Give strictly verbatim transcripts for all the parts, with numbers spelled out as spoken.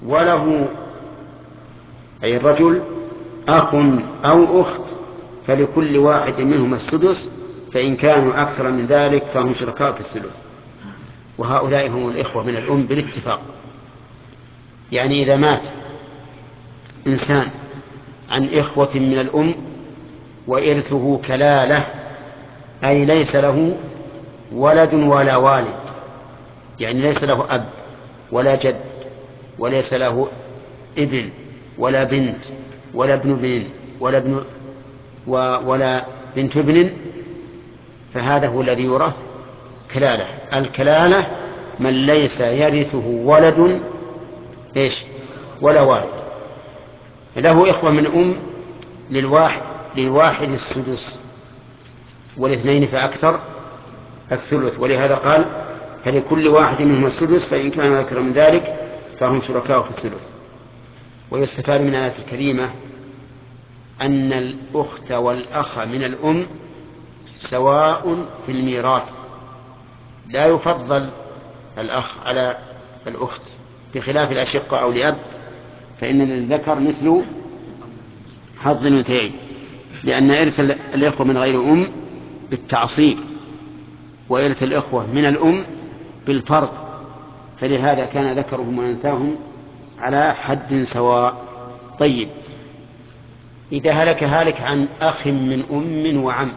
وله أي الرجل أخ أو أخت فلكل واحد منهما السدس فإن كانوا أكثر من ذلك فهم شركاء في الثلث. وهؤلاء هم الإخوة من الأم بالاتفاق. يعني إذا مات إنسان عن إخوة من الأم وإرثه كلالة أي ليس له ولد ولا والد، يعني ليس له أب ولا جد وليس له ابن ولا بنت ولا ابن ابن ولا ابن ولا بنت ابن، فهذا هو الذي يورث كلالة. الكلالة من ليس يرثه ولد إيش ولا والد. له إخوة من أم للواحد للواحد السدس والاثنين فأكثر الثلث، ولهذا قال فلكل واحد منهم السدس فإن كان أكثر من ذلك فهم شركاء في الثلث. ويستفاد من الآية الكريمة أن الأخت والأخ من الأم سواء في الميراث، لا يفضل الأخ على الأخت بخلاف الأشقة أو لأب، فإن للذكر مثل حظ الأنثيين، لأن إرث الإخوة من غير أم بالتعصيب وإرث الإخوة من الأم بالفرض، فلهذا كان ذكرهم وأنثاهم على حد سواء. طيب، إذا هلك هالك عن أخ من أم وعم،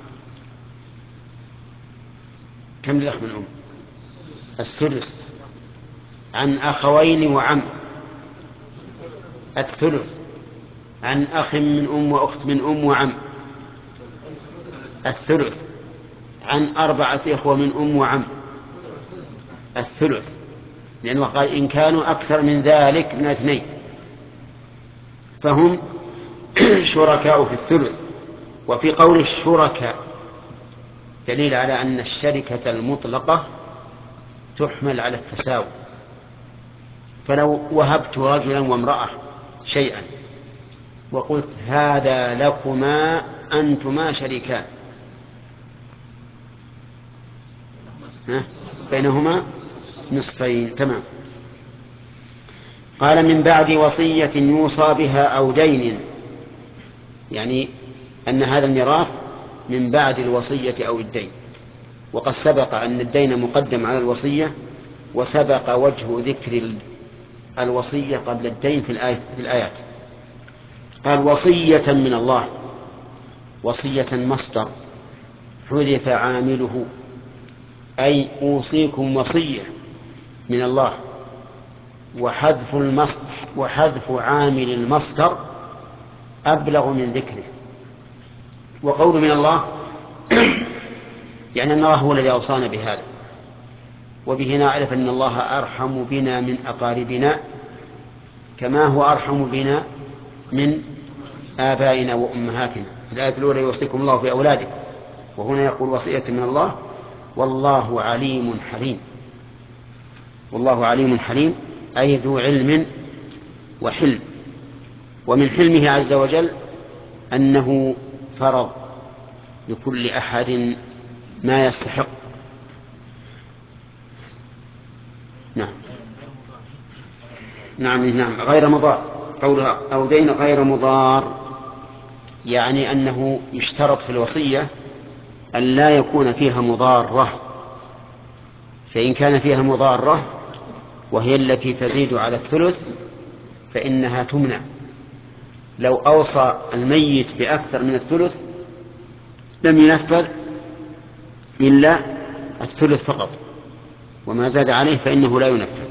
كم للأخ من أم؟ الثلث. عن أخوين وعم الثلث. عن أخ من أم وأخت من أم وعم الثلث. عن أربعة إخوة من أم وعم الثلث، لأنه قال إن كانوا أكثر من ذلك من اثنين فهم شركاء في الثلث. وفي قول الشركاء دليل على أن الشركة المطلقة تحمل على التساوي. فلو وهبت رجلا وامرأة شيئا وقلت هذا لكما أنتما شريكان بينهما نصفين، تمام. قال من بعد وصية يوصى بها أو دين، يعني أن هذا الميراث من بعد الوصية أو الدين. وقد سبق أن الدين مقدم على الوصية، وسبق وجه ذكر الوصية قبل الدين في الآيات. قال وصية من الله، وصية مصدر حذف عامله، أي أوصيكم وصية من الله، وحذف المصدر وحذف عامل المصدر أبلغ من ذكره. وقول من الله يعني أن الله هو الذي أوصانا بهذا، وبه نعرف أن الله أرحم بنا من أقاربنا كما هو أرحم بنا من آبائنا وأمهاتنا. في الآية الأولى يوصيكم الله بأولادكم، وهنا يقول وصية من الله. والله عليم حليم. والله عليم حليم أي ذو علم وحلم. ومن حلمه عز وجل أنه فرض لكل أحد ما يستحق. نعم نعم نعم غير مضار. قولها أو دين غير مضار يعني أنه يشترط في الوصية أن لا يكون فيها مضارة، فإن كان فيها مضارة وهي التي تزيد على الثلث فإنها تمنع. لو أوصى الميت بأكثر من الثلث لم ينفذ إلا الثلث فقط، وما زاد عليه فإنه لا ينفذ.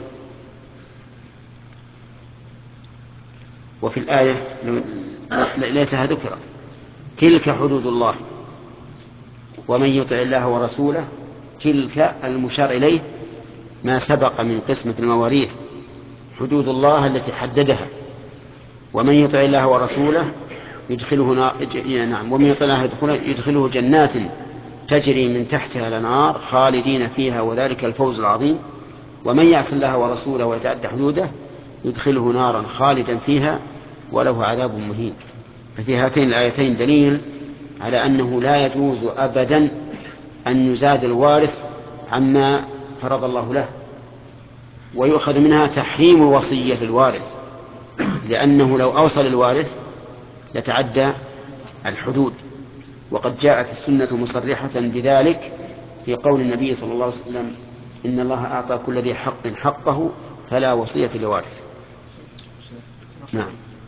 وفي الآية ليتها ذكرى تلك حدود الله ومن يطع الله ورسوله، تلك المشار إليه ما سبق من قسمة المواريث، حدود الله التي حددها. ومن يطع الله ورسوله يدخله نار، نعم ومن يطع الله يدخله جنات تجري من تحتها الأنهار خالدين فيها وذلك الفوز العظيم. ومن يعص الله ورسوله ويتعدى حدوده يدخله نارا خالدا فيها وله عذاب مهين. ففي هاتين الآيتين دليل على أنه لا يجوز أبدا أن يزاد الوارث عما فرض الله له. ويؤخذ منها تحريم الوصية للوارث، لأنه لو أوصى للوارث لتعدى الحدود، وقد جاءت السنة مصرحة بذلك في قول النبي صلى الله عليه وسلم: إن الله أعطى كل ذي حق حقه فلا وصية لوارث. نعم.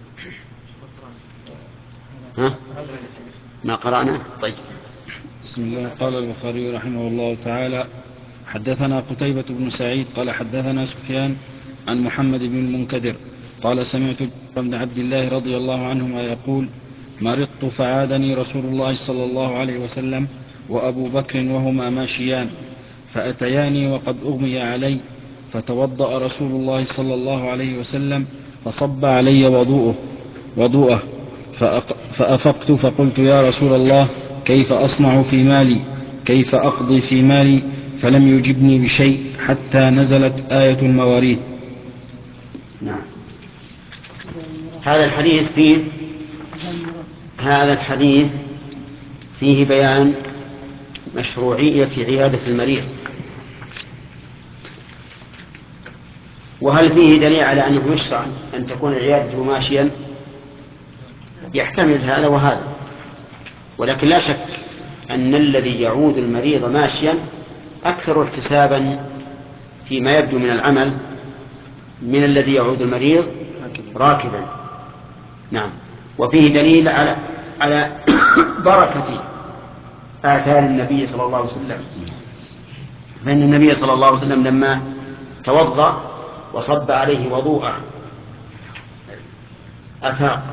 ها؟ ما قرأنا؟ طيب. بسم الله. قال البخاري رحمه الله تعالى: حدثنا قتيبة بن سعيد قال حدثنا سفيان عن محمد بن المنكدر قال: سمعت بن عبد الله رضي الله عنهما يقول: مرضت فعادني رسول الله صلى الله عليه وسلم وأبو بكر وهما ماشيان، فأتياني وقد أغمي علي، فتوضأ رسول الله صلى الله عليه وسلم فصب علي وضوءه وضوءه فأفقت فقلت: يا رسول الله، كيف أصنع في مالي؟ كيف أقضي في مالي؟ فلم يجبني بشيء حتى نزلت آية المواريث. نعم. هذا الحديث فيه هذا الحديث فيه بيان مشروعية في عيادة المريض. وهل فيه دليل على أنه يشرع أن تكون عيادته ماشيا؟ يحتمل هذا وهذا، ولكن لا شك أن الذي يعود المريض ماشيا أكثر احتسابا فيما يبدو من العمل من الذي يعود المريض راكبا. نعم. وفيه دليل على على بركة آثار النبي صلى الله عليه وسلم، فإن النبي صلى الله عليه وسلم لما توضأ وصب عليه وضوءه أفاق.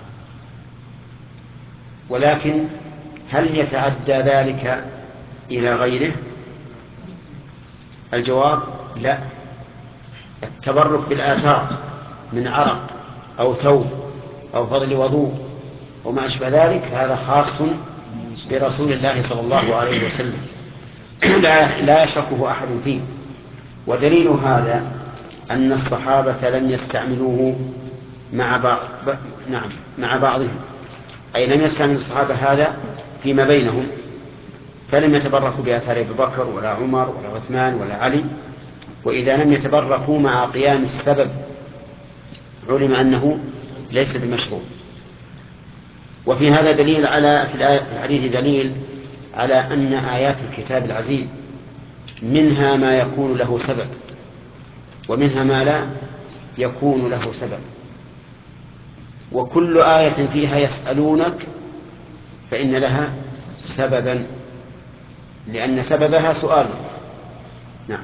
ولكن هل يتعدى ذلك إلى غيره؟ الجواب: لا. التبرك بالآثار من عرق أو ثوب أو فضل وضوء وما أشبه ذلك هذا خاص برسول الله صلى الله عليه وسلم، لا, لا يشكه أحد فيه. ودليل هذا أن الصحابة لم يستعملوه مع بعض نعم مع بعضهم، أي لم يستعمل الصحابة هذا فيما بينهم، فلم يتبركوا بآثار أبي بكر ولا عمر ولا عثمان ولا علي. وإذا لم يتبركوا مع قيام السبب علم أنه ليس بمشروع. وفي هذا دليل على في الحديث دليل على أن آيات الكتاب العزيز منها ما يكون له سبب ومنها ما لا يكون له سبب، وكل آية فيها يسألونك فإن لها سببا، لأن سببها سؤال. نعم.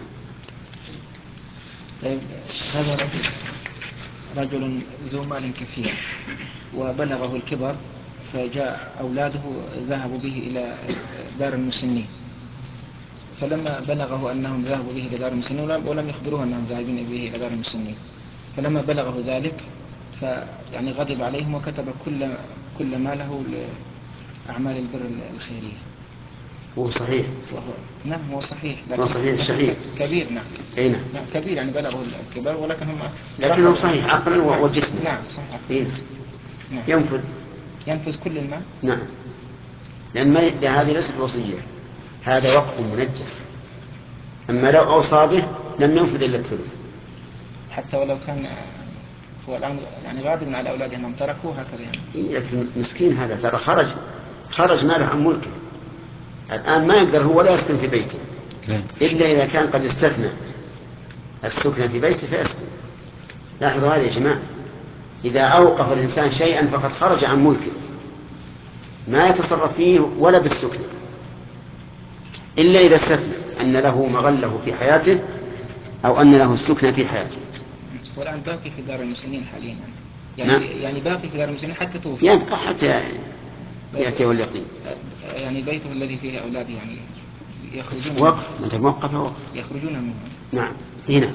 طيب، هذا رجل رجل ذو مال كثير وبلغه الكبر، فجاء أولاده ذهبوا به إلى دار المسنين، فلما بلغه أنهم ذهبوا به إلى دار المسنين ولم يخبروه أنهم ذاهبين به إلى دار المسنين، فلما بلغه ذلك فيعني غضب عليهم وكتب كل كل ماله لأعمال البر الخيرية. هو صحيح. وهو نعم هو صحيح، هو صحيح شحيح كبير. نعم. أين؟ نعم كبير، يعني بلغه الكبر ولكن هم لكنه صحيح عقلا نعم. وجسما. نعم صحيح. إيه؟ نعم. ينفذ ينفذ كل المال. نعم، لأن ما هذه ليست وصية، هذا وقف منجف. أما لو أوصى به لم ينفذ إلا الثلث، حتى ولو كان هو الآن يعني غاضب على أولاده أنهم تركوه هكذا يعني. لكن مسكين هذا ترى خرج خرج ماله عن ملكه، الآن ما يقدر هو ولا يسكن في بيته إلا إذا كان قد استثنى السكن في بيته فيسكن. لاحظوا هذا يا جماعة، إذا أوقف الإنسان شيئا فقد خرج عن ملكه، ما يتصرف فيه ولا بالسكن إلا إذا استثنى أن له مغله في حياته أو أن له السكن في حياته. والآن باقي في دار المسلمين حاليا يعني نعم. يعني باقي في دار المسلمين حتى توفي، يبقى حتى يأتيه اليقين. يعني بيته الذي فيه أولاده يعني يخرجون وقف، أنت موقف وقف. يخرجون منه. نعم. هنا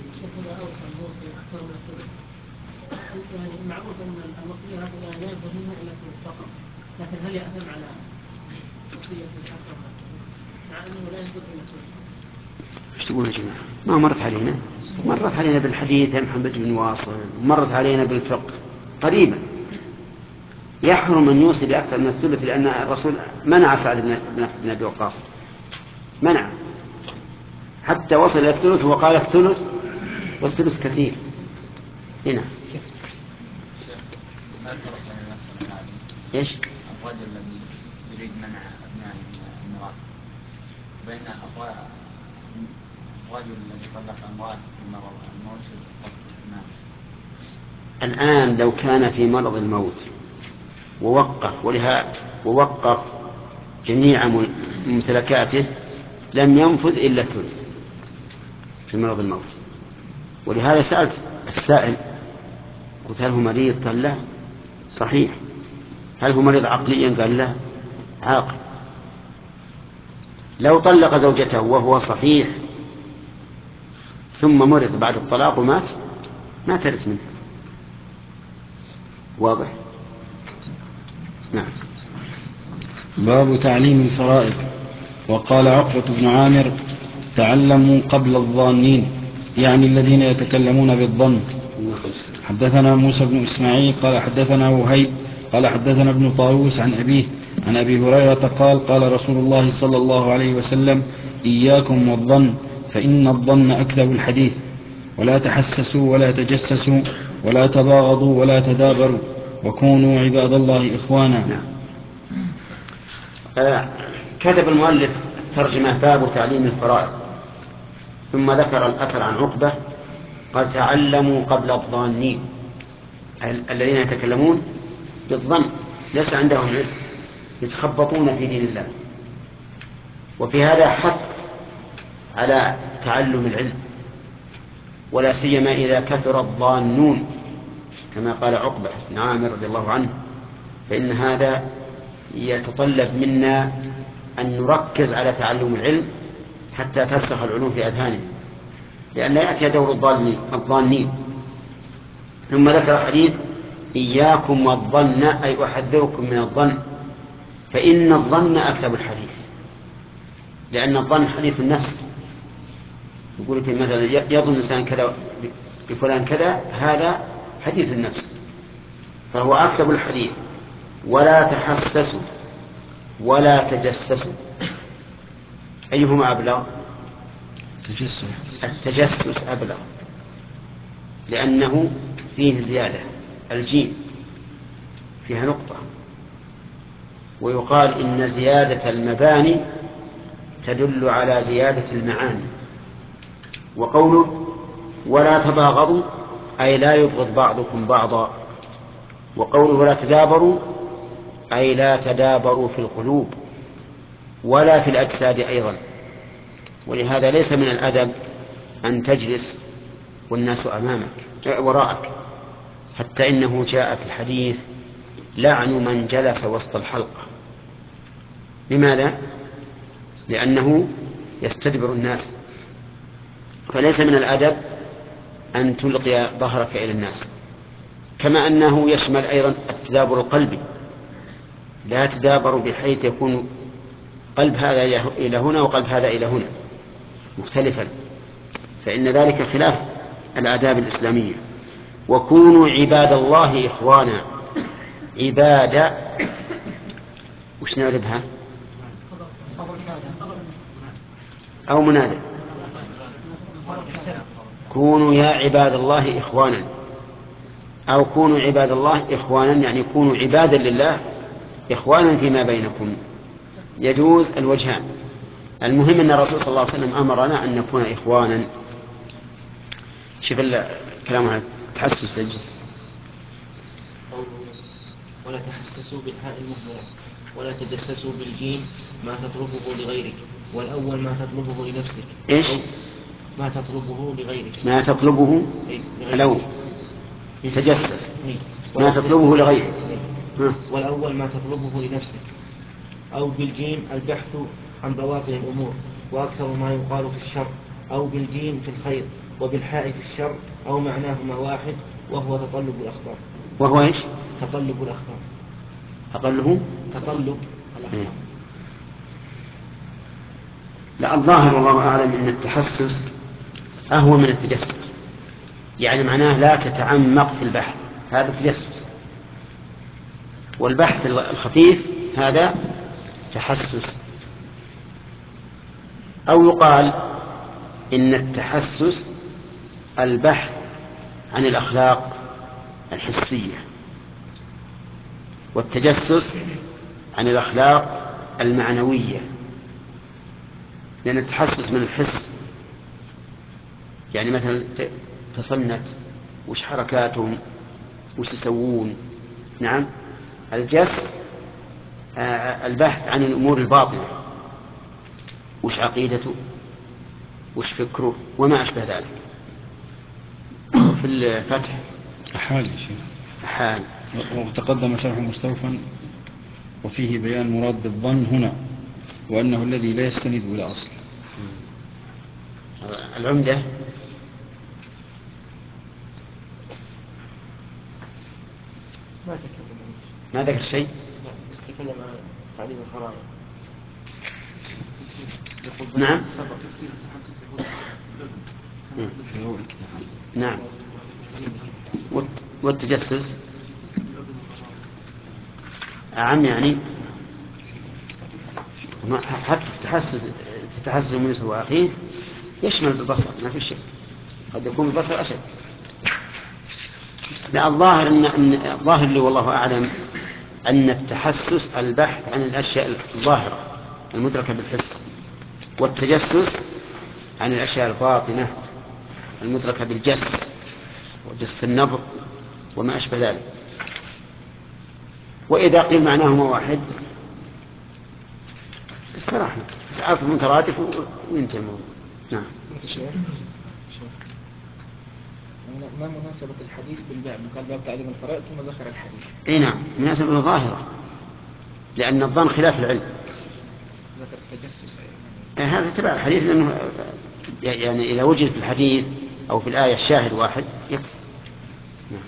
يعني معروف أن الوصية هكذا لا ينفذ منها إلا فقط، لكن هل يأثم على وصية الأكثر مع أنه لا ينفذ إلا ايش تقول يا جماعة؟ ما مرت علينا مرت علينا بالحديث يا محمد بن واصل، مرت علينا بالفقه قريبا. يحرم أن يوصي بأكثر من الثلث، لأن الرسول منع سعد بن أبي وقاص، منع حتى وصل إلى الثلث وقال الثلث والثلث كثير. هنا ايش؟ الرجل الذي يريد منع أبنائه من الميراث بين الرجل الذي طلق امرأته في مرض الموت الآن لو كان في مرض الموت ووقف ولها ووقف جميع ممتلكاته لم ينفذ إلا الثلث في مرض الموت. ولهذا سألت السائل قلت هل هو مريض؟ قال لا صحيح. هل هو مريض عقليا؟ قال لا عاقل. لو طلق زوجته وهو صحيح ثم مرض بعد الطلاق ومات ما ترث منه. واضح؟ نعم. باب تعليم الفرائض. وقال عقبة بن عامر تعلموا قبل الظانين، يعني الذين يتكلمون بالظن. حدثنا موسى بن إسماعيل قال حدثنا وهيب قال حدثنا ابن طاووس عن أبيه عن أبي هريرة قال قال رسول الله صلى الله عليه وسلم إياكم والظن فإن الظن أكذب الحديث، ولا تحسسوا ولا تجسسوا ولا تباغضوا ولا تدابروا وكونوا عباد الله إخوانا. نعم. آه كتب المؤلف ترجمة باب تعليم الفرائض، ثم ذكر الأثر عن عقبة قال تعلموا قبل الظانين، الذين يتكلمون بالظن ليس عندهم علم، يتخبطون في دين الله. وفي هذا حث على تعلم العلم، ولا سيما إذا كثر الظانون كما قال عقبة بن عامر رضي الله عنه، فإن هذا يتطلب منا أن نركز على تعلم العلم حتى ترسخ العلوم في أذهاننا، لأن لا يأتي دور الظانين. ثم ذكر حديث إياكم والظن، أي أحذركم من الظن، فإن الظن أكذب الحديث، لأن الظن حديث النفس. يقول لك مثلا يظن الإنسان كذا بفلان كذا، هذا حديث النفس، فهو أكذب الحديث. ولا تحسسوا ولا تجسسوا، أيهما أبلغ؟ التجسس أبلغ، لأنه فيه زيادة، الجيم فيها نقطة، ويقال إن زيادة المباني تدل على زيادة المعاني. وقوله ولا تباغضوا أي لا يبغض بعضكم بعضا، وقوله لا تدابروا أي لا تدابروا في القلوب ولا في الأجساد أيضا. ولهذا ليس من الأدب أن تجلس والناس أمامك وراءك، حتى إنه جاء في الحديث لعن من جلس وسط الحلقة. لماذا؟ لأنه يستدبر الناس، فليس من الأدب أن تلقي ظهرك إلى الناس. كما أنه يشمل أيضا التدابر القلبي، لا تدابر بحيث يكون قلب هذا إلى هنا وقلب هذا إلى هنا مختلفا، فإن ذلك خلاف الآداب الإسلامية. وكونوا عباد الله إخوانا، عبادة وش نعرفها؟ أو منادى. كونوا يا عباد الله إخوانا، أو كونوا عباد الله إخوانا، يعني كونوا عبادا لله إخوانا فيما بينكم، يجوز الوجهان. المهم أن الرسول صلى الله عليه وسلم أمرنا أن نكون إخوانا. شوف الكلام عن التحسس للجسم. ولا تحسسوا بالحاء المهملة، ولا تجسسوا بالجيم ما تطلبه لغيرك، والأول ما تطلبه لنفسك. إيش؟ ما تطلبه لغيرك. ما تطلبه الأول تجسس، ما تطلبه لغيرك. والأول ما تطلبه لنفسك. أو بالجيم البحث عن بواطن الأمور وأكثر ما يقال في الشر، أو بالجيم في الخير، وبالحاء في الشر، أو معناهما واحد وهو تطلب الأخبار. وهو إيش؟ تطلب الأخبار. أقله تطلب الأخبار. إيه؟ لا، الظاهر والله أعلم أن التحسس أهون من التجسس، يعني معناه لا تتعمق في البحث، هذا تجسس. والبحث الخفيف هذا تحسس. أو يقال إن التحسس البحث عن الأخلاق الحسية، والتجسس عن الأخلاق المعنوية، لأن التحسس من الحس، يعني مثلا تصنت وش حركاتهم وش يسوون. نعم. الجس البحث عن الأمور الباطنة، وش عقيدته وش فكره وما أشبه ذلك. في الفتح أحال يا شيخ أحال. وتقدم شرح مستوفا وفيه بيان مراد بالظن هنا، وأنه الذي لا يستند إلى أصل. العمدة ما تكلم ما ذكر شيء. تتكلم عن تعليم الفرائض. نعم. نعم. والتجسس أعم، يعني حتى التحسس التحسس من يوسف وأخيه يشمل البصر، ما في شيء، قد يكون البصر أشد. لا، الظاهر إن الظاهر لي والله أعلم أن التحسس البحث عن الأشياء الظاهرة المدركة بالحس، والتجسس عن الأشياء الباطنة المدركة بالجس وجس النبض وما أشبه ذلك. وإذا قيل معناهما واحد استراحنا، عرف مترادف وينتهي الموضوع. نعم. ما مناسبة الحديث بالباب؟ قال باب تعليم الفرائض ثم ذكر الحديث. اي نعم، مناسبة ظاهرة، لأن الظن خلاف العلم. ذكر التجسس يعني هذا تبع الحديث، لأنه يعني إذا وجد في الحديث أو في الآية الشاهد واحد يكفي. نعم.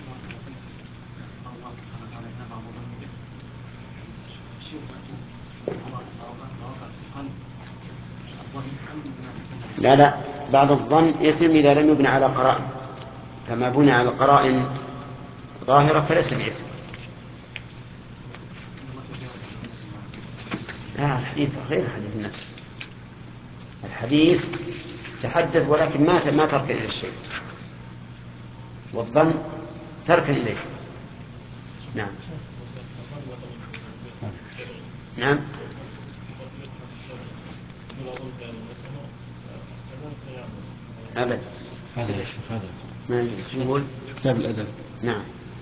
لا لا، بعض الظن يتم إذا لم يبنى على قرائن، فما بني على قرائن ظاهرة فليس بإثم. لا، الحديث غير حديث النفس. الحديث تحدث ولكن ما ما ترك إلى الشيء، والظن ترك إليه. نعم. نعم. أبد. هذا يا شيخ هذا ما يقول كتاب الأدب. نعم.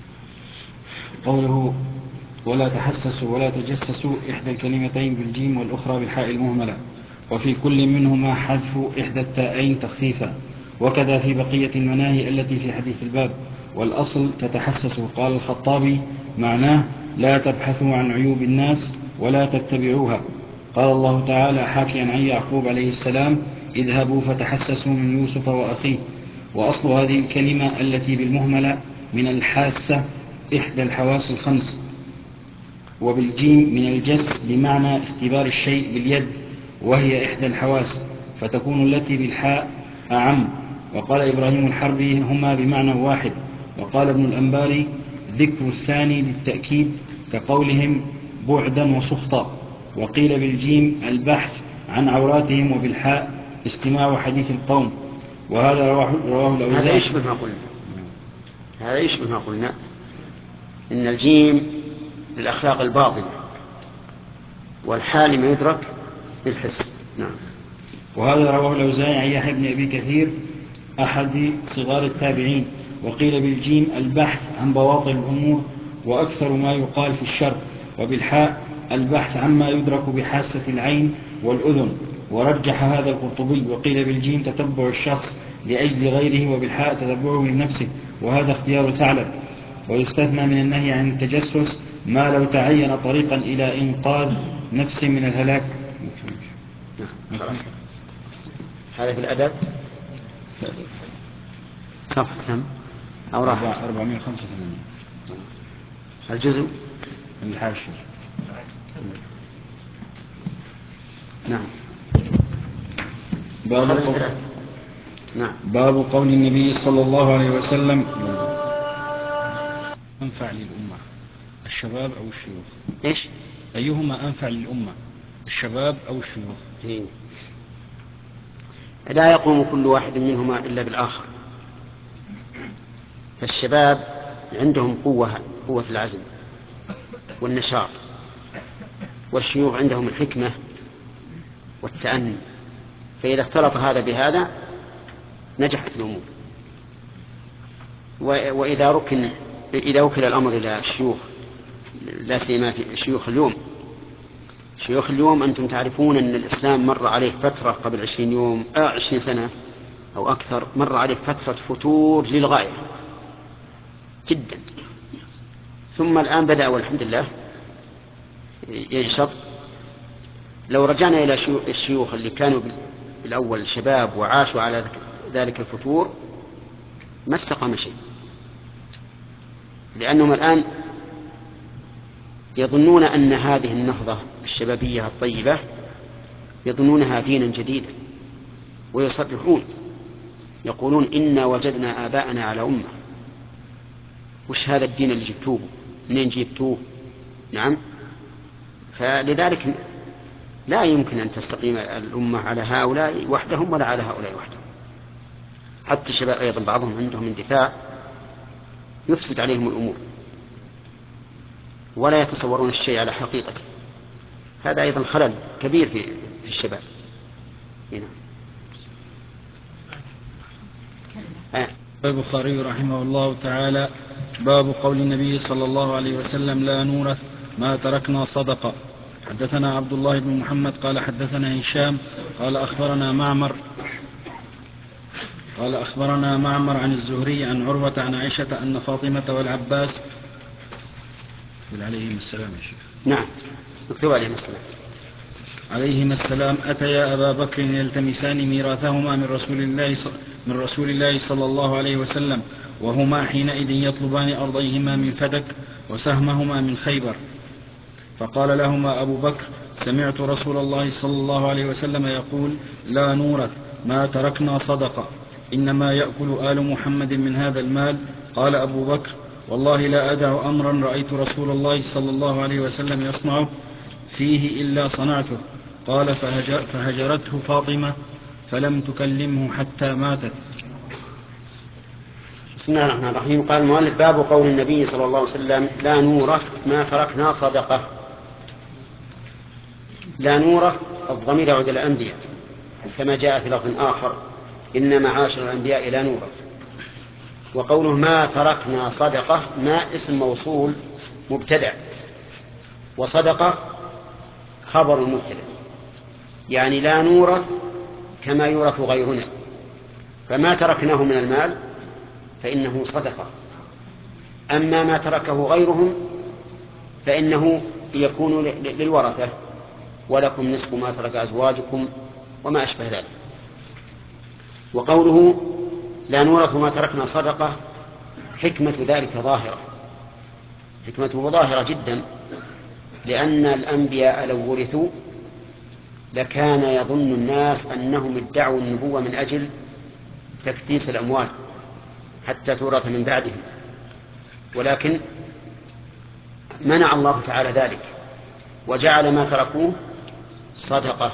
قوله ولا تحسسوا ولا تجسسوا، إحدى الكلمتين بالجيم والأخرى بالحاء المهملة، وفي كل منهما حذف إحدى التاءين تخفيفا، وكذا في بقية المناهي التي في حديث الباب. والأصل تتحسسوا. قال الخطابي معناه لا تبحثوا عن عيوب الناس ولا تتبعوها. قال الله تعالى حاكيا عن يعقوب عليه السلام اذهبوا فتحسسوا من يوسف وأخيه. وأصل هذه الكلمة التي بالمهملة من الحاسة إحدى الحواس الخمس، وبالجيم من الجس بمعنى اختبار الشيء باليد وهي إحدى الحواس، فتكون التي بالحاء أعم. وقال إبراهيم الحربي هما بمعنى واحد. وقال ابن الأنباري ذكر الثاني للتأكيد كقولهم بعدا وسخطا. وقيل بالجيم البحث عن عوراتهم، وبالحاء استماع حديث القوم. وهذا رواه, رواه هذا الأوزاعي. يشبه ما قلنا هذا يشبه ما قلنا إن الجيم للأخلاق الباطنة، والحال ما يدرك بالحس. نعم. وهذا رواه الأوزاعي عن يحيى بن أبي كثير أحد صغار التابعين. وقيل بالجيم البحث عن بواطن الأمور وأكثر ما يقال في الشر، وبالحاء البحث عما يدرك بحاسة العين والأذن. ورجح هذا القرطبي. وقيل بالجيم تتبع الشخص لأجل غيره، وبالحاء تتبعه لنفسه، وهذا اختيار ثعلب. ويستثنى من النهي عن التجسس ما لو تعين طريقا إلى إنقاذ نفس من الهلاك. نعم. خلاص. هذا في الأدب صفحة كم أو راح أربعمائة وخمسة وثمانين الجزء من الحاشية. نعم. باب قول... نعم. باب قول النبي صلى الله عليه وسلم أنفع للأمة الشباب أو الشيوخ؟ إيش؟ أيهما أنفع للأمة الشباب أو الشيوخ؟ إيه. لا يقوم كل واحد منهما إلا بالآخر، فالشباب عندهم قوة قوة العزم والنشاط، والشيوخ عندهم الحكمة والتأني، فإذا اختلط هذا بهذا نجحت الأمور. وإذا ركن إذا وكل الأمر إلى الشيوخ، لا سيما في شيوخ اليوم، شيوخ اليوم أنتم تعرفون أن الإسلام مر عليه فترة قبل عشرين يوم آه عشرين سنة أو أكثر، مر عليه فترة فتور للغاية جدا، ثم الآن بدأ والحمد لله ينشط. لو رجعنا إلى الشيوخ اللي كانوا بالأول شباب وعاشوا على ذلك الفتور ما استقام شيء، لأنهم الآن يظنون أن هذه النهضة الشبابية الطيبة يظنونها دينا جديدا، ويصرحون يقولون إنا وجدنا آباءنا على أمة. وش هذا الدين اللي جبتوه؟ منين جبتوه؟ نعم. فلذلك لا يمكن أن تستقيم الأمة على هؤلاء وحدهم ولا على هؤلاء وحدهم. حتى الشباب أيضا بعضهم عندهم اندفاع يفسد عليهم الأمور ولا يتصورون الشيء على حقيقته. هذا أيضا خلل كبير في الشباب. هنا البخاري رحمه الله تعالى: باب قول النبي صلى الله عليه وسلم: لا نورث ما تركنا صدقة. حدثنا عبد الله بن محمد قال حدثنا هشام قال أخبرنا معمر قال أخبرنا معمر عن الزهري عن عروة عن عائشة أن فاطمة والعباس عليهم السلام يا شيخ نعم مكتوب عليهم السلام عليهما السلام أتيا أبا بكر يلتمسان ميراثهما من رسول الله من رسول الله صلى الله عليه وسلم، وهما حينئذ يطلبان أرضيهما من فدك وسهمهما من خيبر. فقال لهما أبو بكر: سمعت رسول الله صلى الله عليه وسلم يقول: لا نورث ما تركنا صدقة، إنما يأكل آل محمد من هذا المال. قال أبو بكر: والله لا أدع أمرا رأيت رسول الله صلى الله عليه وسلم يصنعه فيه إلا صنعته. قال: فهجر فهجرته فاطمة فلم تكلمه حتى ماتت. بسم الله الرحمن الرحيم. قال المؤلف: باب قول النبي صلى الله عليه وسلم: لا نورث ما تركنا صدقة. لا نورث الضمير يعود إلى الأنبياء، كما جاء في لفظ آخر: إن معاشر الأنبياء لا نورث. وقوله ما تركنا صدقة، ما اسم موصول مبتدع، وصدقة خبر مبتدع، يعني لا نورث كما يورث غيرنا، فما تركناه من المال فإنه صدقة، أما ما تركه غيرهم فإنه يكون للورثة: ولكم نصف ما ترك أزواجكم وما أشبه ذلك. وقوله لا نورث ما تركنا صدقة، حكمة ذلك ظاهرة، حكمته ظاهرة جدا، لأن الأنبياء لو ورثوا لكان يظن الناس أنهم ادعوا النبوة من أجل تكديس الأموال حتى تورث من بعدهم، ولكن منع الله تعالى ذلك وجعل ما تركوه صدقة.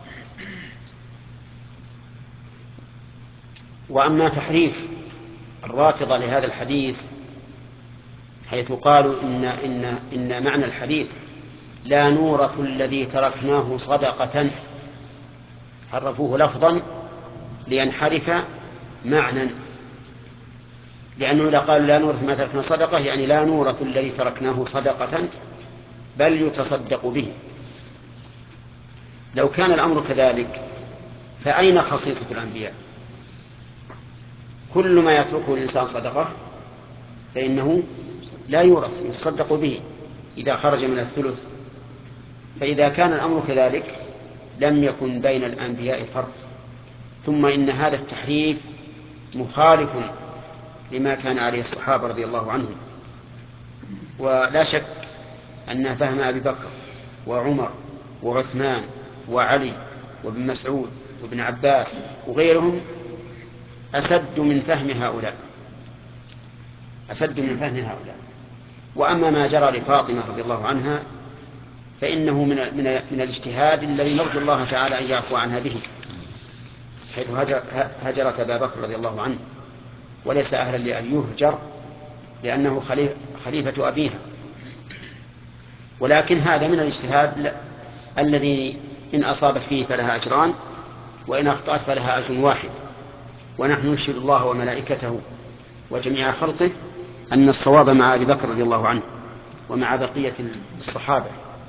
وأما تحريف الرافضة لهذا الحديث حيث قالوا إن, إن, إن معنى الحديث لا نورث الذي تركناه صدقة، حرفوه لفظا لينحرف معنى، لأنه إذا قالوا لا نورث ما تركنا صدقة يعني لا نورث الذي تركناه صدقة بل يتصدق به. لو كان الأمر كذلك فأين خصيصة الأنبياء؟ كل ما يتركه الإنسان صدقة فإنه لا يورث، يتصدق به إذا خرج من الثلث. فإذا كان الأمر كذلك لم يكن بين الأنبياء فرق. ثم إن هذا التحريف مخالف لما كان عليه الصحابة رضي الله عنهم، ولا شك أن فهم أبي بكر وعمر وعثمان وعلي وابن مسعود وابن عباس وغيرهم أسد من فهم هؤلاء أسد من فهم هؤلاء. وأما ما جرى لفاطمة رضي الله عنها فإنه من من من الاجتهاد الذي نرجو الله تعالى أن يعفو عنها به، حيث هجرت أبا بكر رضي الله عنه، وليس أهلا لأن يهجر لأنه خليفة أبيها، ولكن هذا من الاجتهاد الذي إن أصابت فيه فلها أجران وإن أخطأت فلها أجر واحد. ونحن نشهد الله وملائكته وجميع خلقه أن الصواب مع أبي بكر رضي الله عنه ومع بقية الصحابة.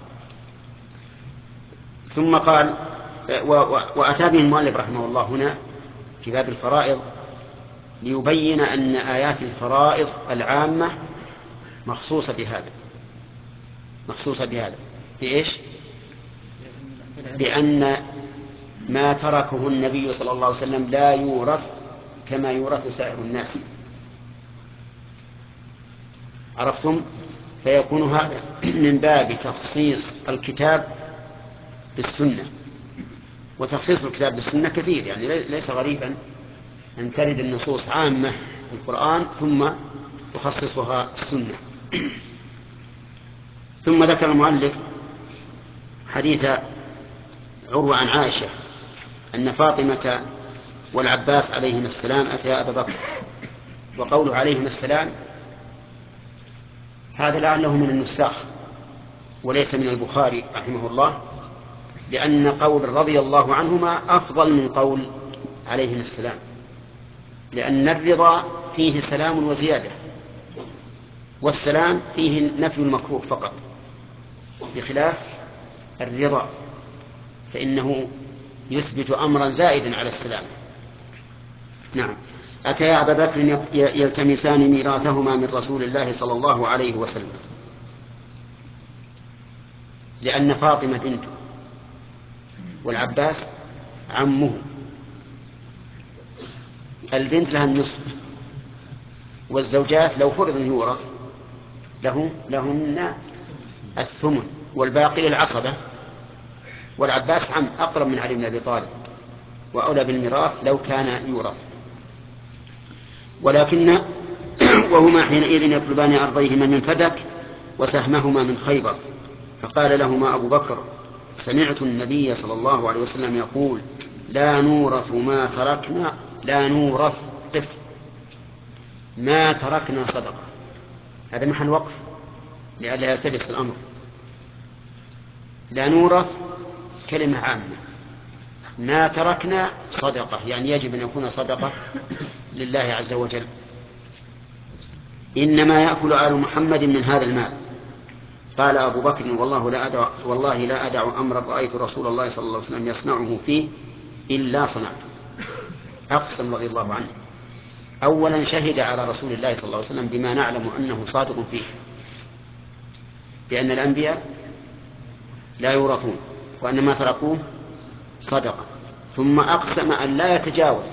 ثم قال وأتى به المؤلف رحمه الله هنا في باب الفرائض ليبين أن آيات الفرائض العامة مخصوصة بهذا مخصوصة بهذا بإيش؟ بأن ما تركه النبي صلى الله عليه وسلم لا يورث كما يورث سائر الناس. عرفتم؟ فيكون هذا من باب تخصيص الكتاب بالسنة، وتخصيص الكتاب بالسنة كثير، يعني ليس غريبا أن ترد النصوص عامة في القرآن ثم تخصصها السنة. ثم ذكر المؤلف حديث عروة عن عائشة أن فاطمة والعباس عليهما السلام أتيا أبا بكر، وقوله عليهما السلام هذا لعله من النساخ وليس من البخاري رحمه الله، لأن قول رضي الله عنهما أفضل من قول عليهما السلام، لأن الرضا فيه سلام وزيادة، والسلام فيه نفي المكروه فقط، بخلاف الرضا فإنه يثبت أمرا زائدا على السلام. نعم. أتيا أبا بكر يلتمسان ميراثهما من رسول الله صلى الله عليه وسلم، لأن فاطمة بنته والعباس عمه، البنت لها النصف، والزوجات لو فرض يورث له لهن الثمن والباقي للعصبة، والعباس عم أقرب من علي بن أبي طالب وأولى بالميراث لو كان يورث، ولكن وهما حينئذ يطلبان أرضيهما من فدك وسهمهما من خيبر. فقال لهما أبو بكر سمعت النبي صلى الله عليه وسلم يقول لا نورث ما تركنا لا نورث قف ما تركنا صدقة. هذا محل وقف لئلا يلتبس الأمر. لا نورث كلمة عامة، ما تركنا صدقة يعني يجب أن يكون صدقة لله عز وجل. إنما يأكل آل محمد من هذا المال. قال أبو بكر والله لا أدع, والله لا أدع أمرا رأيت رسول الله صلى الله عليه وسلم يصنعه فيه إلا صنعته. أقسم رضي الله عنه. أولا شهد على رسول الله صلى الله عليه وسلم بما نعلم أنه صادق فيه، بأن الأنبياء لا يورثون وأن ما تركوه صدقة. ثم أقسم أن لا يتجاوز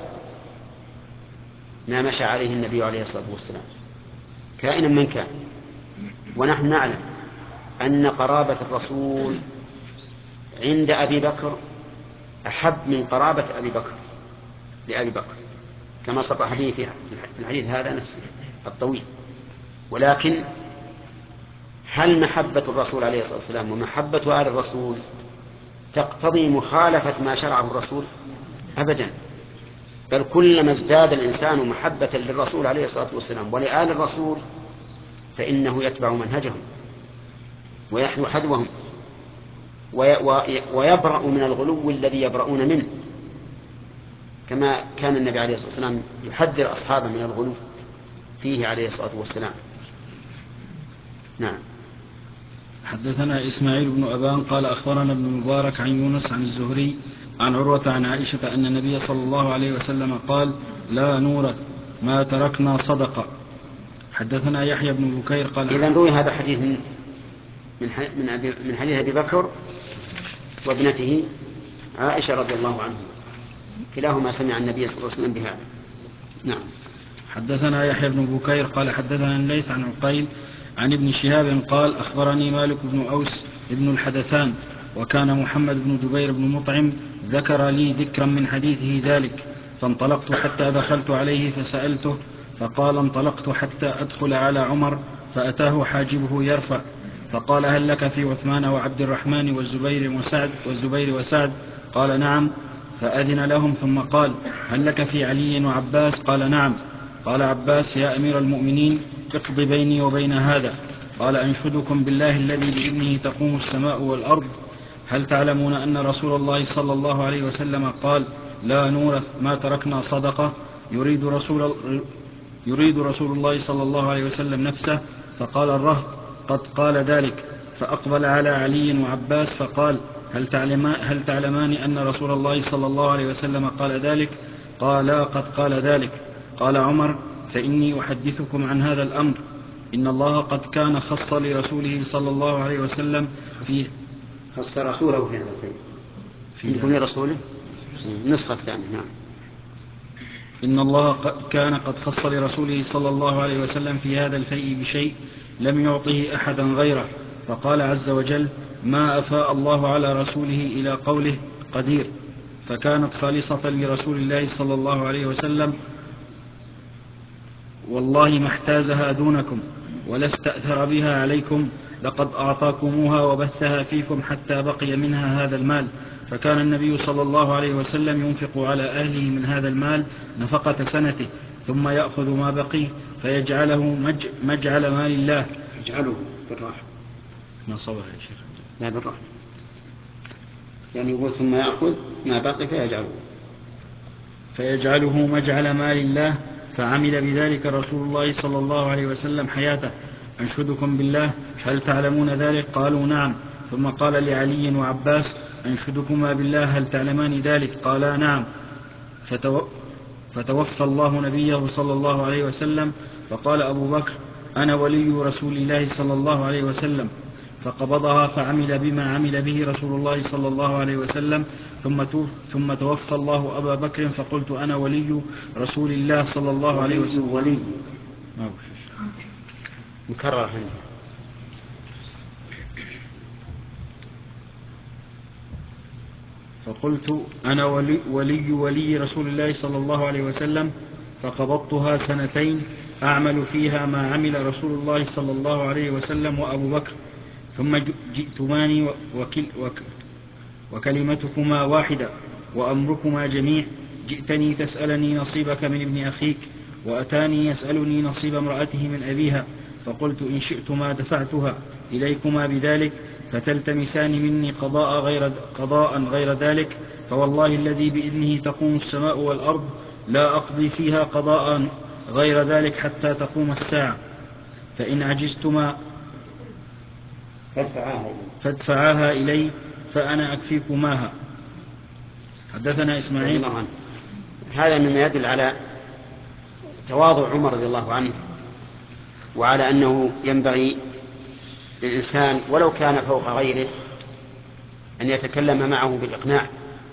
ما مشى عليه النبي عليه الصلاة والسلام كائنا من كان. ونحن نعلم أن قرابة الرسول عند أبي بكر أحب من قرابة أبي بكر لأبي بكر، كما صرح به في الحديث هذا نفسه الطويل. ولكن هل محبة الرسول عليه الصلاة والسلام ومحبة آل الرسول تقتضي مخالفة ما شرعه الرسول؟ أبدا، بل كلما ازداد الإنسان محبة للرسول عليه الصلاة والسلام ولآل الرسول فإنه يتبع منهجهم ويحذو حذوهم ويبرأ من الغلو الذي يبرؤون منه، كما كان النبي عليه الصلاة والسلام يحذر أصحابه من الغلو فيه عليه الصلاة والسلام. نعم. حدثنا إسماعيل بن أبان قال أخبرنا ابن مبارك عن يونس عن الزهري عن عروة عن عائشة أن النبي صلى الله عليه وسلم قال لا نورث ما تركنا صدقة. حدثنا يحيى بن بكير قال إذن روي هذا الحديث من من أبي من حديث أبي بكر وابنته عائشة رضي الله عنها، كلاهما سمع النبي صلى الله عليه وسلم بهذا. نعم. حدثنا يحيى بن بكير قال حدثنا الليث عن عقيل عن ابن شهاب قال أخبرني مالك بن أوس ابن الحدثان وكان محمد بن جبير بن مطعم ذكر لي ذكرا من حديثه ذلك، فانطلقت حتى دخلت عليه فسألته فقال انطلقت حتى أدخل على عمر فأتاه حاجبه يرفع فقال هل لك في عثمان وعبد الرحمن والزبير وسعد, والزبير وسعد؟ قال نعم. فأذن لهم ثم قال هل لك في علي وعباس؟ قال نعم. قال عباس يا أمير المؤمنين اقض بيني وبين هذا. قال أنشدكم بالله الذي بإذنه تقوم السماء والأرض، هل تعلمون أن رسول الله صلى الله عليه وسلم قال لا نورث ما تركنا صدقة؟ يريد رسول, يريد رسول الله صلى الله عليه وسلم نفسه، فقال الرهط قد قال ذلك. فأقبل على علي وعباس فقال هل تعلمان, هل تعلمان أن رسول الله صلى الله عليه وسلم قال ذلك؟ قال قد قال ذلك. قال عمر فإني أحدثكم عن هذا الأمر، إن الله قد كان خص لرسوله صلى الله عليه وسلم فيه خص رسوله في هذا الخير يكون رسوله نسخة ثانية. نعم. إن الله كان قد خص لرسوله صلى الله عليه وسلم في هذا الفيء بشيء لم يعطه أحدا غيره. فقال عز وجل ما أفاء الله على رسوله إلى قوله قدير، فكانت خالصة لرسول الله صلى الله عليه وسلم، والله ما احتازها دونكم ولا استأثر بها عليكم، لقد أعطاكموها وبثها فيكم حتى بقي منها هذا المال. فكان النبي صلى الله عليه وسلم ينفق على أهله من هذا المال نفقة سنته، ثم يأخذ ما بقي فيجعله مج مجعل مال الله. يجعله بالراحة نصبها يا شيخ. لا بالراحة، يعني يقول ثم يأخذ ما بقي فيجعله فيجعله مجعل مال الله. فعمل بذلك رسول الله صلى الله عليه وسلم حياته. أنشدكم بالله هل تعلمون ذلك؟ قالوا نعم. ثم قال لعلي وعباس أنشدكما بالله هل تعلمان ذلك؟ قالا نعم. فتو... فتوفى الله نبيه صلى الله عليه وسلم، فقال أبو بكر أنا ولي رسول الله صلى الله عليه وسلم، فقبضها فعمل بما عمل به رسول الله صلى الله عليه وسلم. ثم ثم توفى الله أبا بكر، فقلت أنا ولي رسول الله صلى الله عليه وسلم. ولي مكرر هنا. فقلت أنا ولي, ولي ولي رسول الله صلى الله عليه وسلم، فقبضتها سنتين أعمل فيها ما عمل رسول الله صلى الله عليه وسلم وأبو بكر. ثم جئتماني وكل وك وكلمتكما واحدة وأمركما جميع. جئتني تسألني نصيبك من ابن أخيك، وأتاني يسألني نصيب امرأته من أبيها، فقلت إن شئتما دفعتها إليكما بذلك، فتلتمسان مني قضاء غير, قضاء غير ذلك، فوالله الذي بإذنه تقوم السماء والأرض لا أقضي فيها قضاء غير ذلك حتى تقوم الساعة، فإن عجزتما فادفعاها إلي فأنا أكفيكماها. حدثنا إسماعيل. هذا مما يدل على تواضع عمر رضي الله عنه، وعلى أنه ينبغي للإنسان ولو كان فوق غيره أن يتكلم معه بالإقناع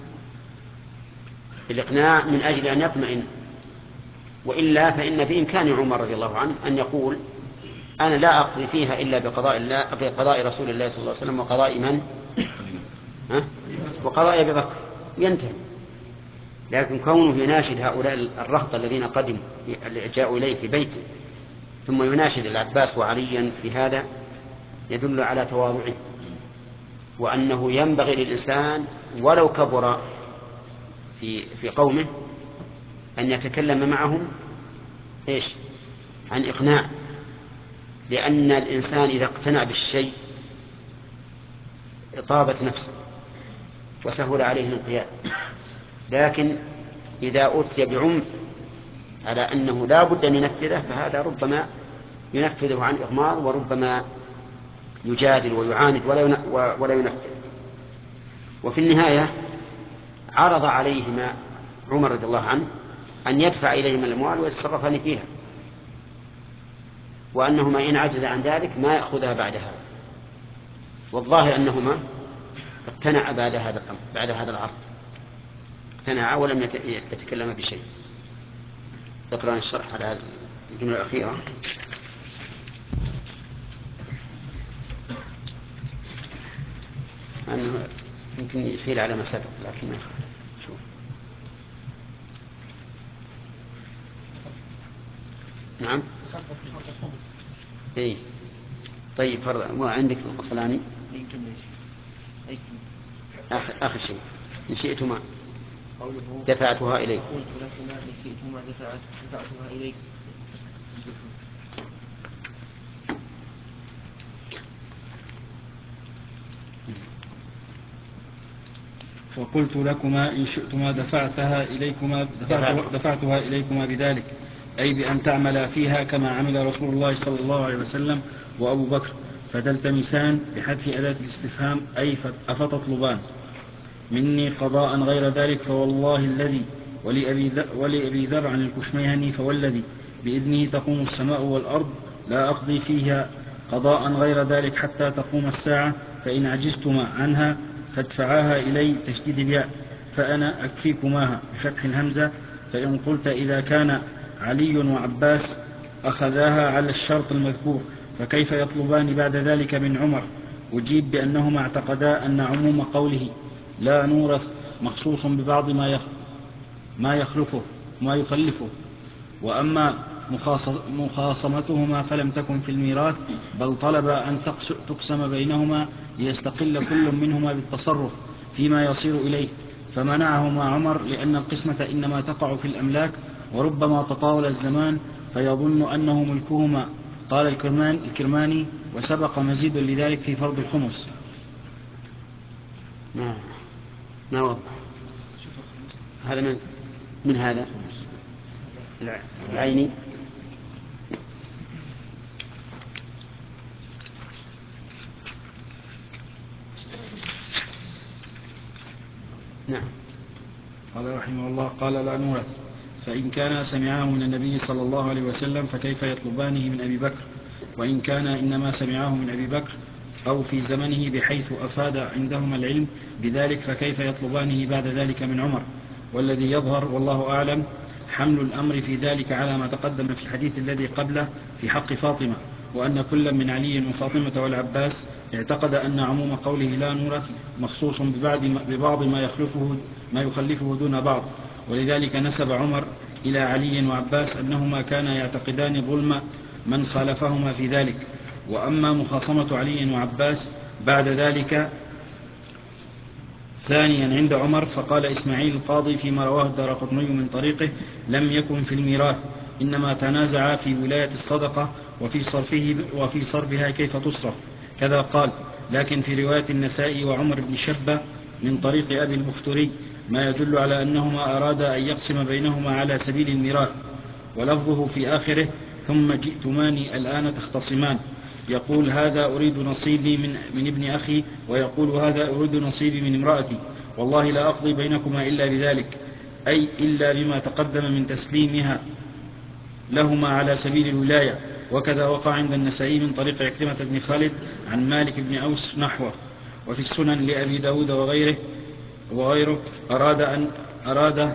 بالإقناع من أجل أن يطمئن، وإلا فإن بإمكان عمر رضي الله عنه أن يقول أنا لا أقضي فيها إلا بقضاء الله بقضاء رسول الله صلى الله عليه وسلم وقضاء من؟ ها؟ وقضاء أبي بكر ينتهي. لكن كونه يناشد هؤلاء الرهط الذين قدموا جاءوا إليه في بيته ثم يناشد العباس وعليا في هذا يدل على تواضعه، وأنه ينبغي للإنسان ولو كبر في في قومه أن يتكلم معهم إيش؟ عن إقناع، لأن الإنسان إذا اقتنع بالشيء طابت نفسه وسهل عليه الانقياد، لكن إذا أتي بعنف على أنه لا بد أن ينفذه فهذا ربما ينفذه عن إغماض، وربما يجادل ويعاند ولا ينفذ. وفي النهاية عرض عليهما عمر رضي الله عنه أن يدفع إليهما الأموال ويتصرفان فيها، وأنهما إن عجز عن ذلك ما يأخذها بعد هذا. والظاهر أنهما اقتنع بعد هذا الأمر بعد هذا العرض، اقتنع ولم يتكلم بشيء. اقرأ الشرح على هذه الجملة الأخيرة. أنه يمكن يحيل على ما سبق لكن ما يخالف. شوف نعم اي طيب فرض وعندك القصلاني آخر, آخر شيء إن شئتما دفعتها إليك. قلت لكما إن شئتما دفعتها إليك. فقلت لكما إن شئتما دفعتها إليكما دفعت دفعتها إليكما بذلك، أي بأن تعمل فيها كما عمل رسول الله صلى الله عليه وسلم وأبو بكر، فتلتمسان بحذف أداة الاستفهام أي أفتطلبان مني قضاء غير ذلك، فوالله الذي ولأبي ذر عن الكشميهني فوالذي بإذنه تقوم السماء والأرض لا أقضي فيها قضاء غير ذلك حتى تقوم الساعة، فإن عجزتما عنها فادفعاها إلي تشديد الياء فأنا أكفيكماها بفتح الهمزة. فإن قلت إذا كان علي وعباس أخذاها على الشرط المذكور فكيف يطلبان بعد ذلك من عمر؟ أجيب بأنهما اعتقدا أن عموم قوله لا نورث مخصوص ببعض ما ما يخلفه ما يخلفه، وأما مخاصمتهما فلم تكن في الميراث، بل طلب أن تقسم بينهما ليستقل كل منهما بالتصرف فيما يصير إليه، فمنعهما عمر لأن القسمة إنما تقع في الأملاك وربما تطاول الزمان فيظن أنه ملكهما. قال الكرمان الكرماني وسبق مزيد لذلك في فرض الخمس. ما ما وضح هذا من من هذا العيني. نعم. قال رحمه الله قال لا نورث، فإن كان سمعاه من النبي صلى الله عليه وسلم فكيف يطلبانه من أبي بكر، وإن كان إنما سمعاه من أبي بكر أو في زمنه بحيث أفاد عندهما العلم بذلك فكيف يطلبانه بعد ذلك من عمر. والذي يظهر والله أعلم حمل الأمر في ذلك على ما تقدم في الحديث الذي قبله في حق فاطمة، وأن كل من علي وفاطمة والعباس اعتقد أن عموم قوله لا نورث مخصوص ببعض ما يخلفه ما يخلفه دون بعض، ولذلك نسب عمر إلى علي وعباس أنهما كانا يعتقدان ظلم من خالفهما في ذلك. وأما مخاصمة علي وعباس بعد ذلك ثانيا عند عمر فقال إسماعيل القاضي فيما رواه الدارقطني من طريقه لم يكن في الميراث، إنما تنازعا في ولاية الصدقة وفي صرفه وفي صرفها كيف تصرف، كذا قال. لكن في رواية النسائي وعمر بن شبة من طريق أبي البختري ما يدل على أنهما أرادا أن يقسم بينهما على سبيل الميراث، ولفظه في آخره ثم جئتماني الآن تختصمان، يقول هذا أريد نصيبي من, من ابن أخي، ويقول هذا أريد نصيبي من امرأتي، والله لا أقضي بينكما إلا بذلك، أي إلا بما تقدم من تسليمها لهما على سبيل الولاية. وكذا وقع عند النسائي من طريق عكرمة بن خالد عن مالك بن أوس نحوه. وفي السنن لأبي داود وغيره وغيره أراد أن أراد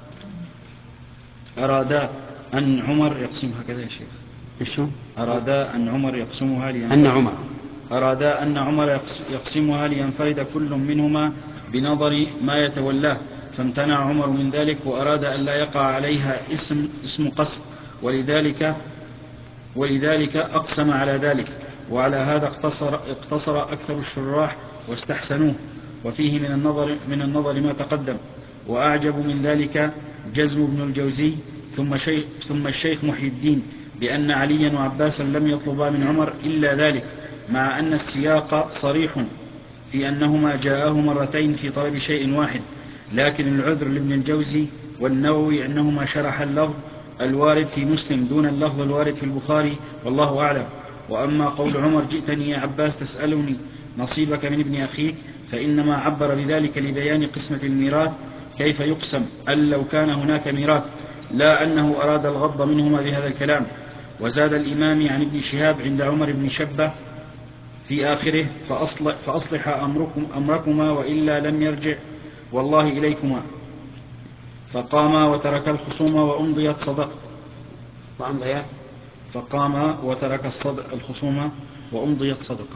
أرادا أن عمر يقسمها كذا يا شيخ أرادا أن عمر يقسمها أن عمر أرادا أن عمر يقسمها لينفرد كل منهما بنظر ما يتولاه، فامتنع عمر من ذلك وأراد أن لا يقع عليها اسم اسم قسم، ولذلك ولذلك أقسم على ذلك. وعلى هذا اقتصر, اقتصر أكثر الشراح واستحسنوه، وفيه من النظر, من النظر ما تقدم. وأعجب من ذلك جزم بن الجوزي ثم, شيخ ثم الشيخ محي الدين بأن عليا وعباسا لم يطلبا من عمر إلا ذلك، مع أن السياق صريح في أنهما جاءاه مرتين في طلب شيء واحد، لكن العذر لابن الجوزي والنووي أنهما شرح اللفظ الوارد في مسلم دون اللفظ الوارد في البخاري، والله أعلم. وأما قول عمر جئتني يا عباس تسألني نصيبك من ابن أخيك فإنما عبر بذلك لبيان قسمة الميراث كيف يقسم أن لو كان هناك ميراث، لا أنه أراد الغض منهما بهذا الكلام. وزاد الإمام عن ابن شهاب عند عمر بن شبة في آخره فأصلح, فأصلح أمركم أمركما وإلا لم يرجع والله إليكما، فقاما وترك الخصوم وأمضيت صدقة وأمضيت فقام وترك الخصوم وأمضيت صدقة.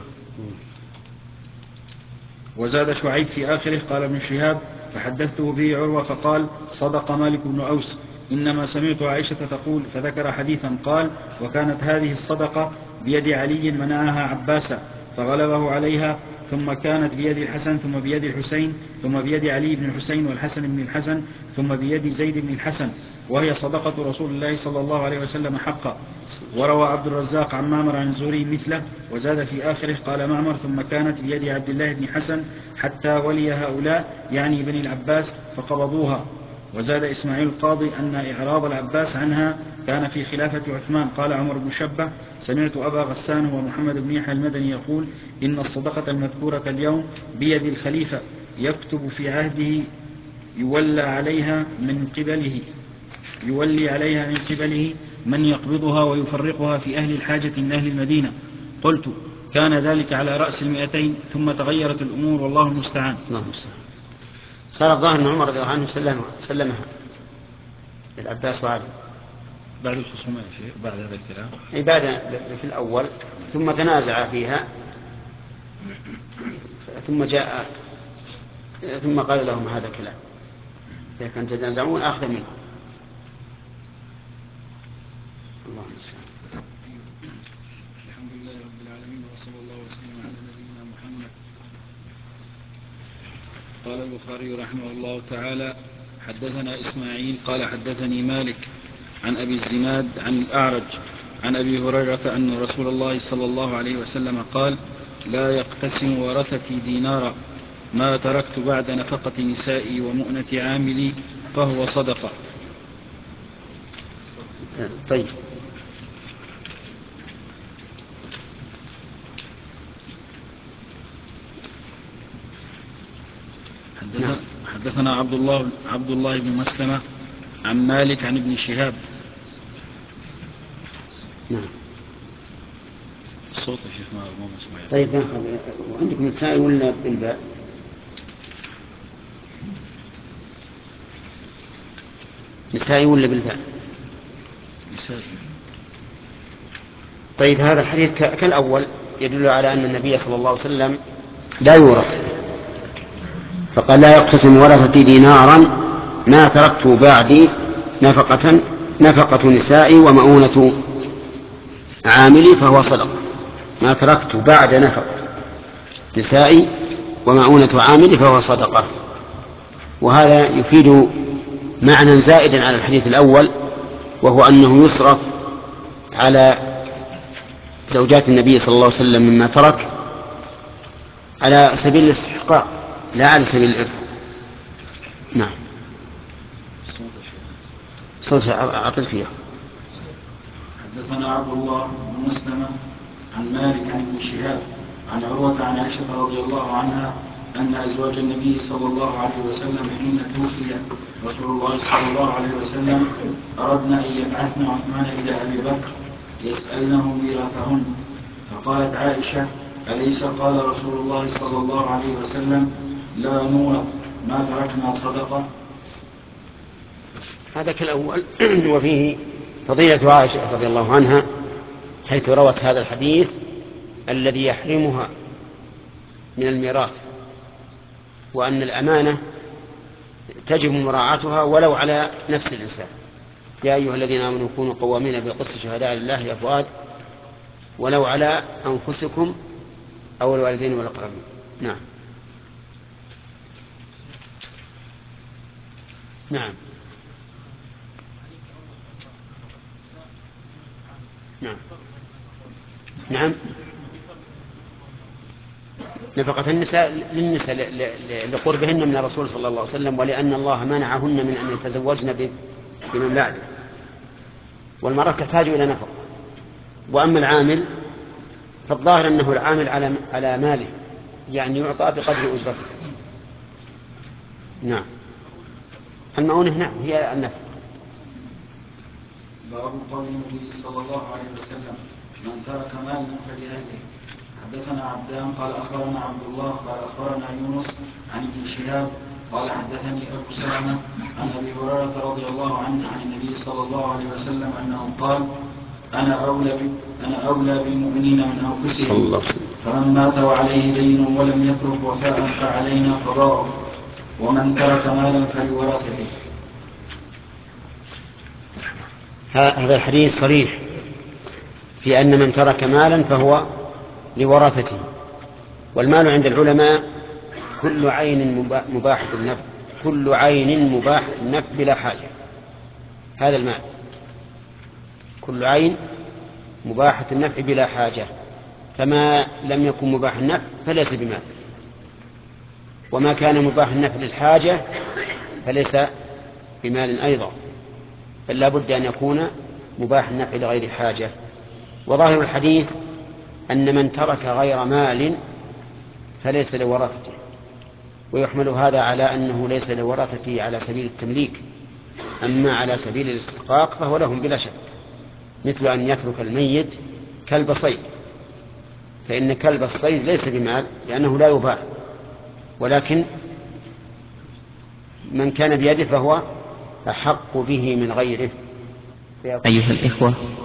وزاد شعيب في آخره قال ابن شهاب فحدثته به عروة فقال صدق مالك بن أوس إنما سمعت عائشة تقول، فذكر حديثا قال وكانت هذه الصدقة بيد علي منعها عباسا فغلبه عليها، ثم كانت بيد الحسن ثم بيد الحسين ثم بيد علي بن الحسين والحسن بن الحسن ثم بيد زيد بن الحسن، وهي صدقة رسول الله صلى الله عليه وسلم حقا. وروى عبد الرزاق عن معمر عن الزهري مثله وزاد في آخره قال معمر ثم كانت بيد عبد الله بن حسن حتى ولي هؤلاء يعني بني العباس فقبضوها. وزاد إسماعيل القاضي أن إعراض العباس عنها كان في خلافة عثمان. قال عمر بن شبة سمعت أبا غسان ومحمد بن يحيى المدني يقول إن الصدقة المذكورة اليوم بيد الخليفة يكتب في عهده يولى عليها من قبله يولي عليها من قبله من يقبضها ويفرقها في أهل الحاجة من أهل المدينة. قلت كان ذلك على رأس المئتين ثم تغيرت الأمور والله المستعان. الله المستعان. صار الظاهر أن عمر رضي الله عنه سلمها, سلمها للعباس وعلي بعد الخصومات بعد هذا الكلام أي بعد في الأول ثم تنازع فيها ثم جاء ثم قال لهم هذا الكلام إذا كان تنازعون أخذ منه. الله المستعان. الحمد لله رب العالمين وصلى الله وسلم على نبينا محمد. قال البخاري رحمه الله تعالى حدثنا إسماعيل قال حدثني مالك عن أبي الزناد عن الأعرج عن أبي هريرة أن رسول الله صلى الله عليه وسلم قال لا يقتسم ورثتي دينارا ما تركت بعد نفقة نسائي ومؤنة عاملي فهو صدقة. طيب حدثنا, حدثنا عبد الله عبد الله بن مسلمة عن مالك عن ابن شهاب. نعم. الصوت يا شيخ ما ما مسموع. طيب عندكم التاء ولا بالباء؟ نسائي ولا بالباء؟ نسائي. طيب هذا الحديث كالأول يدل على أن النبي صلى الله عليه وسلم لا يورث فقال لا يقتسم ورثتي دينارا ما تركت بعدي نفقة نفقة نسائي ومؤونة عاملي فهو صدقة. ما تركت بعد نفقة نسائي ومؤونة عاملي فهو صدقة. وهذا يفيد معنى زائدا على الحديث الأول وهو أنه يصرف على زوجات النبي صلى الله عليه وسلم مما ترك على سبيل الاستحقاق لا على سبيل الإرث. نعم. صوت أعطل فيها. حدثنا عبد الله بن مسلمة عن مالك عن ابن شهاب عن عروة عن عائشة رضي الله عنها أن أزواج النبي صلى الله عليه وسلم حين توفي رسول الله صلى الله عليه وسلم أردنا أن يبعثن عثمان إلى أبي بكر يسألنه ميراثهن فقالت عائشة أليس قال رسول الله صلى الله عليه وسلم لا نورث ما تركنا صدقة. هذا كالأول. وفيه فضيلة عائشة رضي الله عنها حيث روت هذا الحديث الذي يحرمها من الميراث وأن الأمانة تجب مراعاتها ولو على نفس الإنسان. يا أيها الذين آمنوا كونوا قوامين بالقسط شهداء لله يا فؤاد ولو على أنفسكم أو الوالدين والأقربين. نعم. نعم. نعم. نعم. نفقة النساء للنساء لقربهن من الرسول صلى الله عليه وسلم ولأن الله منعهن من أن يتزوجن بمن بعده والمرأة تحتاج إلى نفقة. وأما العامل فالظاهر أنه العامل على على ماله يعني يعطى بقدر أجرته. نعم. المؤونة نعم هي النفقة. باب قول النبي صلى الله عليه وسلم من ترك مالا فلأهله. حدثنا عبدان قال أخبرنا عبد الله قال أخبرنا يونس عن ابن شهاب قال حدثني أبو سلمة عن أبي هريرة رضي الله عنه عن النبي صلى الله عليه وسلم أنه قال أنا أولى أنا أولى بالمؤمنين من أنفسهم فمن مات وعليه دين ولم يترك وفاء فعلينا قضاؤه ومن ترك مالا فلورثته. هذا الحديث صريح في أن من ترك مالا فهو لورثته. والمال عند العلماء كل عين مباحة النفع كل عين مباحة النفع بلا حاجة هذا المال. كل عين مباحة النفع بلا حاجة، فما لم يكن مباح النفع فليس بمال، وما كان مباح النفع للحاجة فليس بمال أيضا، بل لا بد أن يكون مباح النفع لغير حاجة. وظاهر الحديث أن من ترك غير مال فليس لورثته، ويحمل هذا على أنه ليس لورثته على سبيل التمليك، أما على سبيل الاستحقاق فهو لهم بلا شك، مثل أن يترك الميت كلب صيد، فإن كلب الصيد ليس بمال لأنه لا يباع، ولكن من كان بيده فهو أحق به من غيره. أيها الإخوة،